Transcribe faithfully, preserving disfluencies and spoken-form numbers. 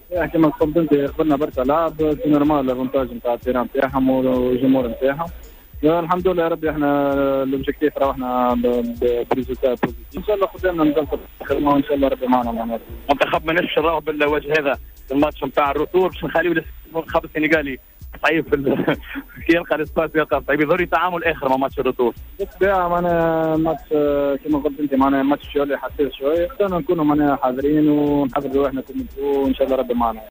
كما قلت انت قبلنا برشا لعب نورمال الفونتاج نتاع التيران نتاعهم والجمهور نتاعهم. الحمد لله يا ربي احنا الاوبجيكتيف راهنا بريزولتا بوزيتيف ان شاء الله قدامنا نقدر الخدمه وان شاء الله ربي معنا معناتها. منتخب ما نفسش نراهو بالوجه هذا الماتش نتاع الرتور باش نخليو المنتخب السنغالي صعيب في كي يلقى الاسباس يلقى صعيب يضري تعامل اخر مع ماتش الرتور. بالطبيعه معناها ماتش كما قلت انت معناها ماتش شويه حساس شويه، نكونوا معناها حاضرين ونحضروا احنا كل وان شاء الله ربي معنا.